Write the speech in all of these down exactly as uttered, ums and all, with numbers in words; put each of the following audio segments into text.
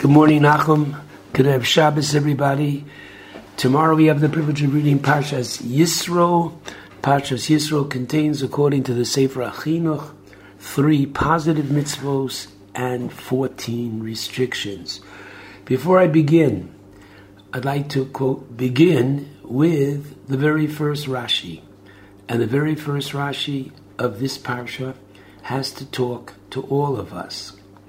Good morning, Nachum. Good have Shabbos, everybody. Tomorrow we have the privilege of reading Parshas Yisro. Parshas Yisro contains, according to the Sefer HaChinuch, three positive mitzvos and fourteen restrictions. Before I begin, I'd like to, quote, begin with the very first Rashi. And the very first Rashi of this Parsha has to talk to all of us.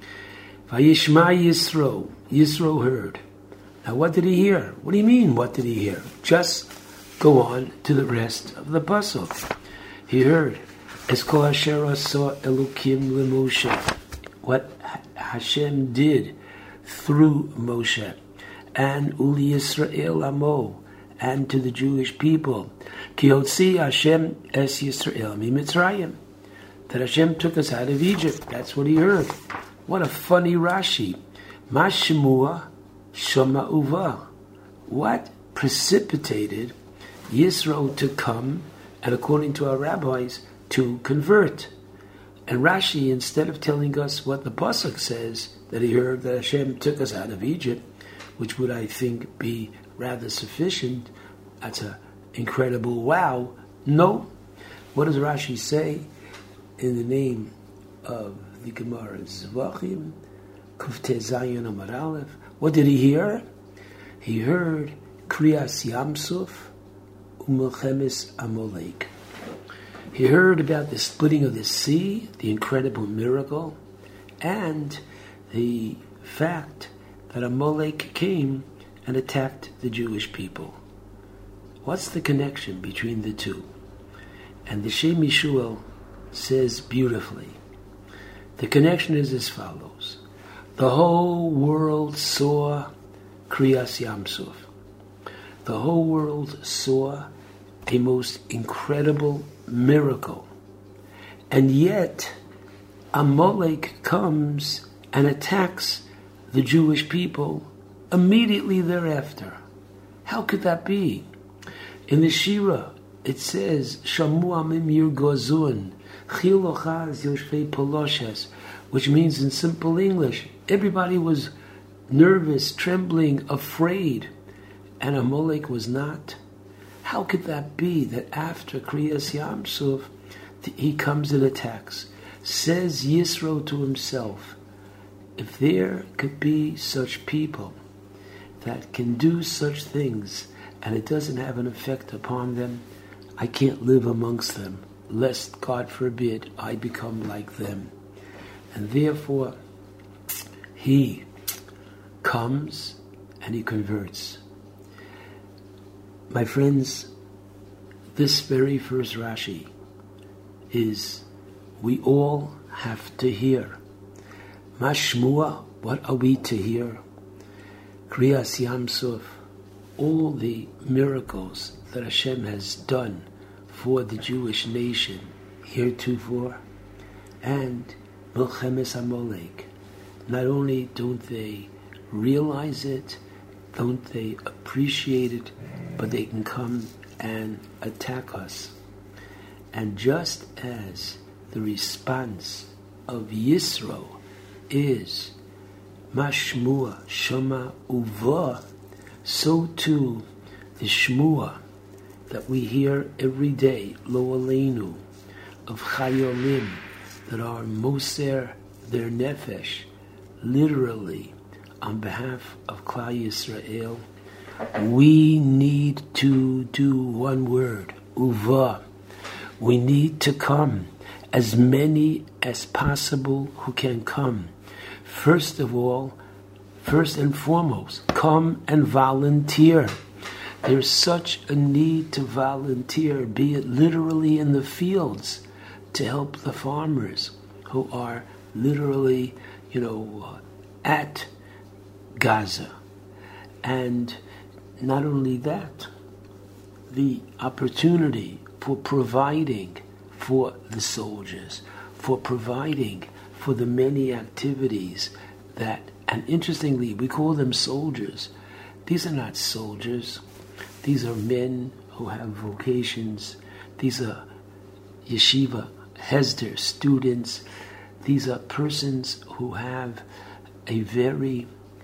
Vayishma Yisro. Yisro heard. Now what did he hear? What do you mean, what did he hear? Just go on to the rest of the pasuk. He heard, Es kol asher asa Elokim leMoshe, what Hashem did through Moshe, and Uli Yisrael Amo, and to the Jewish people, Ki hotzi Hashem es Yisrael mi Mitzrayim, that Hashem took us out of Egypt. That's what he heard. What a funny Rashi. Mashmua Shama Uva. What precipitated Yisro to come, and according to our rabbis, to convert? And Rashi, instead of telling us what the pasuk says, that he heard that Hashem took us out of Egypt, which would, I think, be rather sufficient, that's an incredible wow. No. What does Rashi say in the name of the Gemara Zvachim, Kuftei Zayin Amar Aleph? What did he hear? He heard Kriyas Yamsuf U'Melchemes Amalek. He heard about the splitting of the sea, the incredible miracle, and the fact that Amalek came and attacked the Jewish people. What's the connection between the two? And the Shem Yishuel says beautifully, the connection is as follows. The whole world saw Kriyas Yamsuf. The whole world saw a most incredible miracle. And yet, Amalek comes and attacks the Jewish people immediately thereafter. How could that be? In the Shira, it says, Shamu amim yirgozun, chil ochaz yoshvei poloshes, which means in simple English, everybody was nervous, trembling, afraid, and Amalek was not. How could that be that after Kriyas Yamsuf, he comes and attacks? Says Yisro to himself, if there could be such people that can do such things and it doesn't have an effect upon them, I can't live amongst them, lest, God forbid, I become like them. And therefore, he comes and he converts. My friends, this very first Rashi is, we all have to hear. Mashmua, what are we to hear? Kriyas Yamsuf, all the miracles that Hashem has done for the Jewish nation heretofore, and Melchemes Amalek. Not only don't they realize it, don't they appreciate it, but they can come and attack us. And just as the response of Yisro is Mashmua Shama Uva, so too the Shmua that we hear every day, Lo Aleinu, of Chayolim, that are Moser their Nefesh, literally on behalf of Klal Yisrael, we need to do one word, Uva. We need to come, as many as possible who can come. First of all, first and foremost, come and volunteer. There's such a need to volunteer, be it literally in the fields, to help the farmers who are literally, you know, at Gaza. And not only that, the opportunity for providing for the soldiers, for providing for the many activities that, and interestingly, we call them soldiers. These are not soldiers. These are men who have vocations. These are yeshiva, Hesder students. These are persons who have a very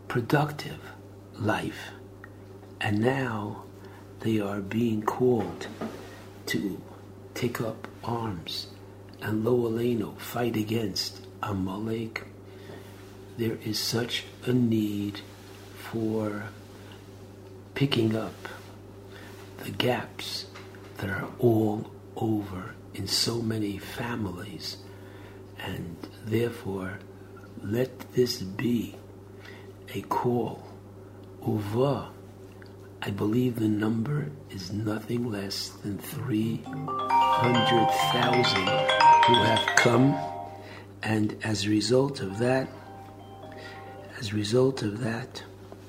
productive life. And now they are being called to take up arms and lo aleinu, fight against Amalek. There is such a need for picking up the gaps that are all over in so many families, and therefore let this be a call. Uva, I believe the number is nothing less than three hundred thousand who have come, and as a result of that, as a result of that,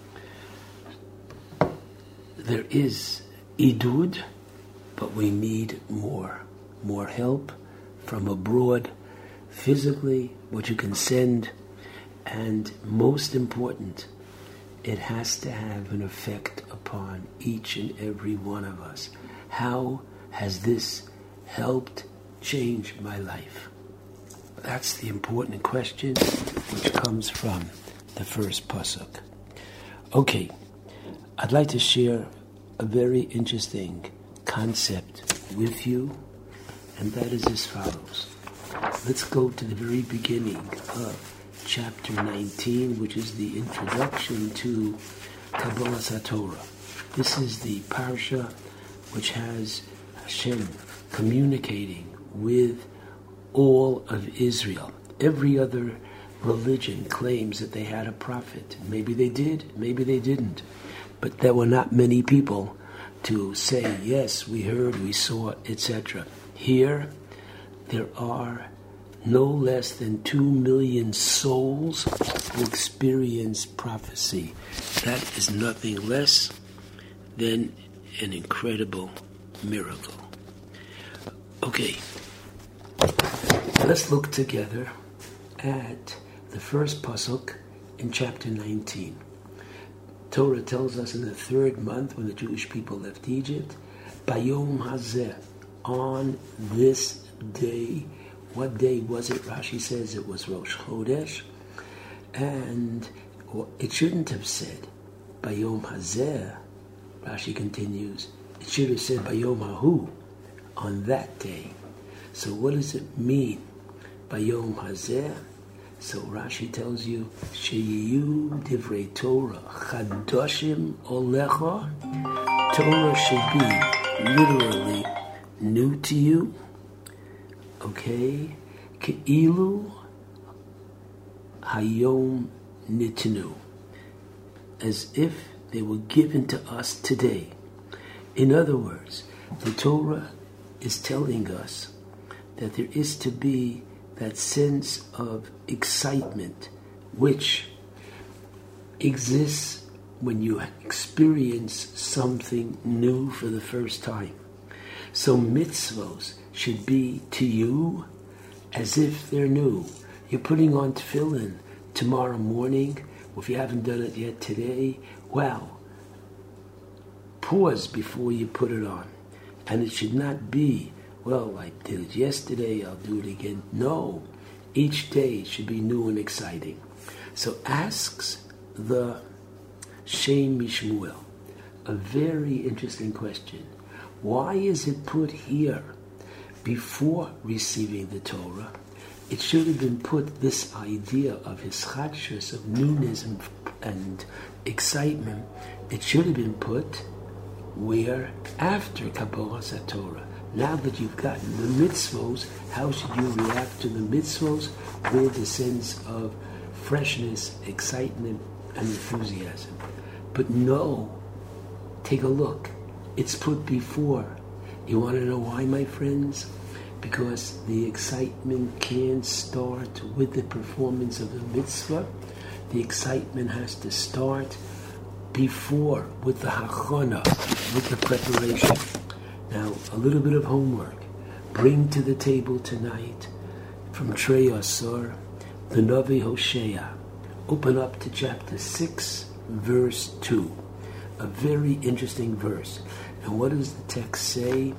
there is idud, but we need more, more help from abroad, physically, what you can send, and most important, it has to have an effect upon each and every one of us. How has this helped change my life? That's the important question which comes from the first pasuk. Okay, I'd like to share a very interesting concept with you, and that is as follows. Let's go to the very beginning of chapter nineteen, which is the introduction to Kabbalas HaTorah. This is the parsha which has Hashem communicating with all of Israel. Every other religion claims that they had a prophet. Maybe they did, maybe they didn't. But there were not many people to say, yes, we heard, we saw, et cetera. Here, there are no less than two million souls who experience prophecy. That is nothing less than an incredible miracle. Okay, let's look together at the first pasuk in chapter nineteen. Torah tells us in the third month, when the Jewish people left Egypt, Bayom Hazeh, on this day. What day was it? Rashi says it was Rosh Chodesh, and it shouldn't have said Bayom Hazeh. Rashi continues, it should have said Bayom Hahu, on that day. So what does it mean, Bayom Hazeh? So Rashi tells you, Sheyiyu divrei Torah chadoshim olecha. Torah should be literally new to you. Okay, Ke'ilu hayom nitnu, as if they were given to us today. In other words, the Torah is telling us that there is to be that sense of excitement which exists when you experience something new for the first time. So mitzvos should be to you as if they're new. You're putting on tefillin tomorrow morning, or if you haven't done it yet today, wow. Pause before you put it on. And it should not be, well, I did it yesterday, I'll do it again. No, each day should be new and exciting. So asks the Shem Mishmuel a very interesting question. Why is it put here before receiving the Torah? It should have been put, this idea of hischadshus, of newness and, and excitement, it should have been put where? After Kabbalas HaTorah. Now that you've gotten the mitzvos, how should you react to the mitzvos? With a sense of freshness, excitement, and enthusiasm. But no, take a look. It's put before. You want to know why, my friends? Because the excitement can't start with the performance of the mitzvah. The excitement has to start before, with the hachana, with the preparation. Now, a little bit of homework. Bring to the table tonight, from Trei Asar, the Navi Hosea. Open up to chapter six, verse two. A very interesting verse. And what does the text say?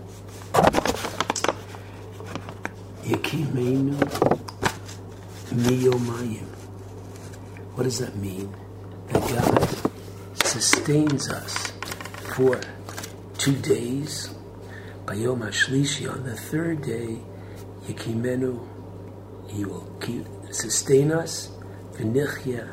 Yekimenu miyomayim. What does that mean? that God sustains us for two days. Bayom HaShlishi, on the third day, Yekimenu, He will keep, sustain us, V'nichya,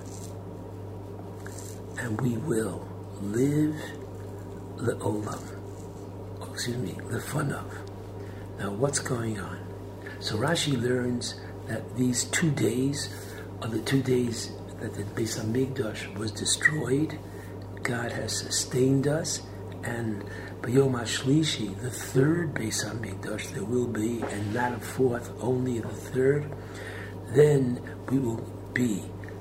and we will live le'olam. Oh, excuse me, lefanav. Now, what's going on? So Rashi learns that these two days are the two days that the Beis HaMikdash was destroyed. God has sustained us, and Bayom HaShlishi, the third Beis HaMikdash, there will be, and not a fourth, only the third. Then we will be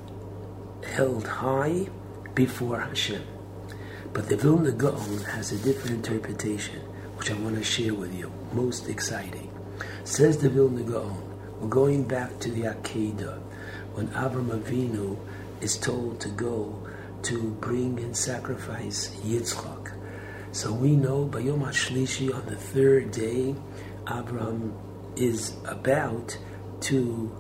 held high before Hashem. But the Vilna Gaon has a different interpretation, which I want to share with you. Most exciting. Says the Vilna Gaon, we're going back to the Akedah, when Avram Avinu is told to go to bring and sacrifice Yitzchak. So we know by Yom HaShlishi, on the third day, Avram is about to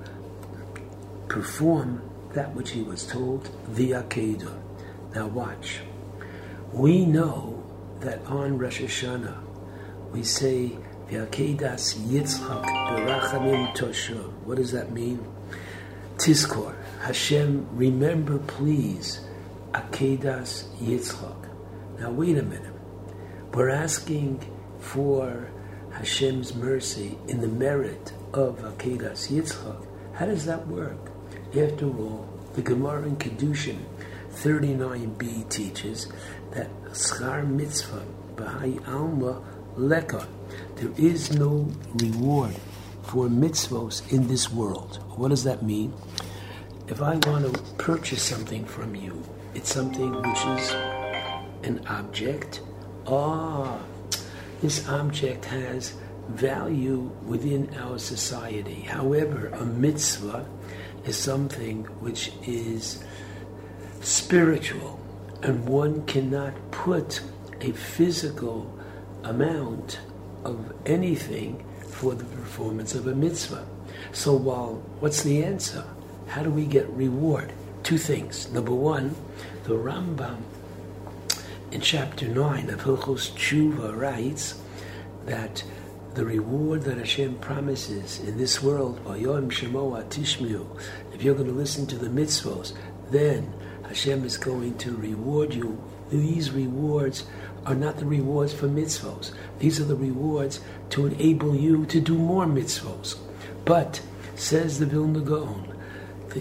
perform that which he was told, the Akedah. Now watch. We know that on Rosh Hashanah we say V'akedas Yitzchak Berachamim Toshuv. What does that mean? Tizkor, Hashem, remember please Akedas Yitzchak. Now wait a minute. We're asking for Hashem's mercy in the merit of Akedas Yitzchak. How does that work? After all, the Gemara in Kedushin thirty-nine b teaches that Schar Mitzvah B'hai Alma Leka. There is no reward for mitzvos in this world. What does that mean? If I want to purchase something from you, it's something which is an object. Ah, this object has value within our society. However, a mitzvah is something which is spiritual, and one cannot put a physical amount of anything for the performance of a mitzvah. So while, what's the answer? How do we get reward? Two things. Number one, the Rambam in chapter nine of Hilchos Tshuva writes that the reward that Hashem promises in this world, Vayom Shemoah Tishmiu, if you're going to listen to the mitzvos, then Hashem is going to reward you. These rewards are not the rewards for mitzvos. These are the rewards to enable you to do more mitzvos. But, says the Vilna Gaon, the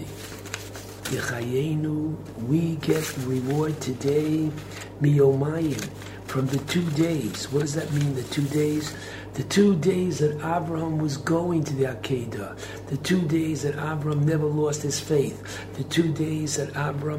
Yechayenu, we get reward today, miyomayim, from the two days. What does that mean, the two days? The two days that Abraham was going to the Akedah, the two days that Abraham never lost his faith, the two days that Abraham,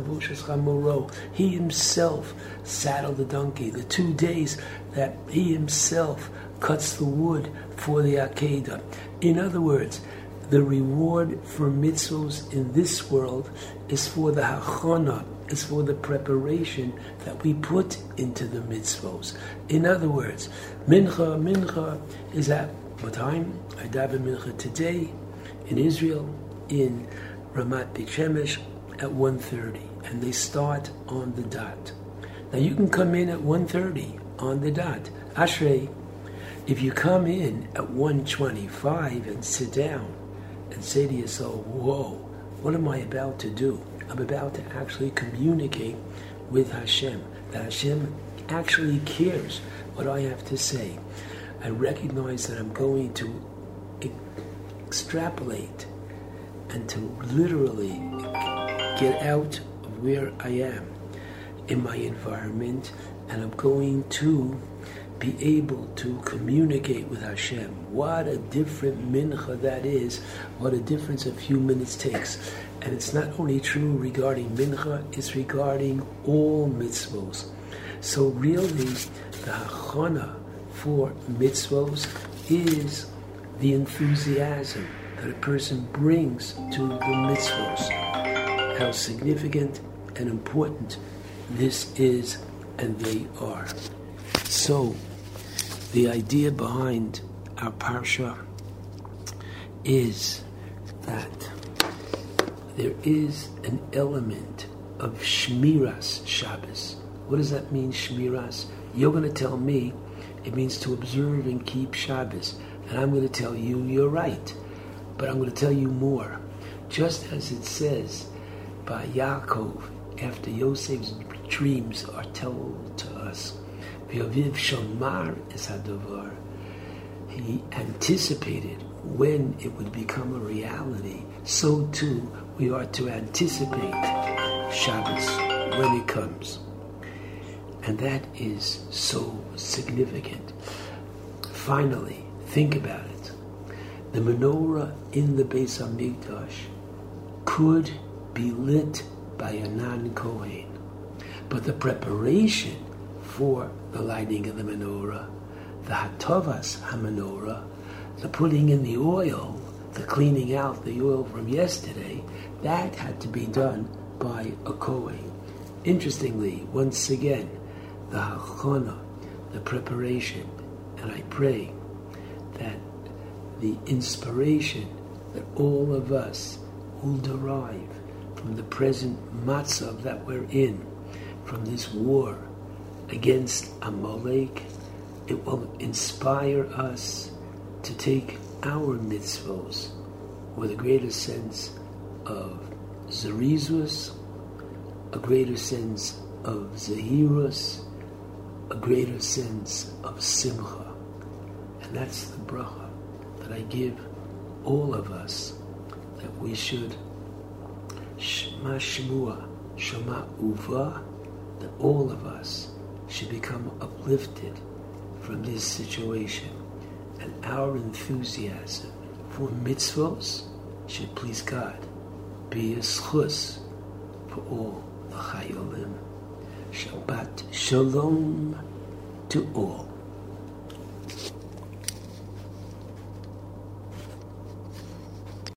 he himself saddled the donkey, the two days that he himself cuts the wood for the Akedah. In other words, the reward for mitzvos in this world is for the hachana, is for the preparation that we put into the mitzvos. In other words, mincha, mincha is at what time? I daven mincha today in Israel, in Ramat Beit Shemesh at one thirty, and they start on the dot. Now you can come in at one thirty on the dot. Ashrei, if you come in at one twenty-five and sit down and say to yourself, whoa, what am I about to do? I'm about to actually communicate with Hashem, that Hashem actually cares what I have to say. I recognize that I'm going to e- extrapolate and to literally get out of where I am in my environment, and I'm going to be able to communicate with Hashem. What a different mincha that is, what a difference a few minutes takes. And it's not only true regarding mincha, it's regarding all mitzvos. So really, the hachana for mitzvos is the enthusiasm that a person brings to the mitzvos. How significant and important this is, and they are. So, the idea behind our parsha is that there is an element of Shmiras Shabbos. What does that mean, Shmiras? You're going to tell me it means to observe and keep Shabbos. And I'm going to tell you you're right. But I'm going to tell you more. Just as it says by Yaakov, after Yosef's dreams are told to us, V'yoviv Shamar es hadavar, he anticipated when it would become a reality. So too, we are to anticipate Shabbos when it comes. And that is so significant. Finally, think about it. The menorah in the Beis HaMikdash could be lit by a non-Kohen. But the preparation for the lighting of the menorah, the hatovas ha-menorah, the putting in the oil, the cleaning out the oil from yesterday, that had to be done by a Kohen. Interestingly, once again, the hachana, the preparation, and I pray that the inspiration that all of us will derive from the present matzav that we're in, from this war against Amalek, it will inspire us to take our mitzvos with a greater sense of zerizus, a greater sense of zehirus, a greater sense of simcha. And that's the bracha that I give all of us, that we should shema shmua, shema uva, that all of us should become uplifted from this situation, and our enthusiasm for mitzvos should, please God, be a schus for all the chayolim. Shabbat shalom to all.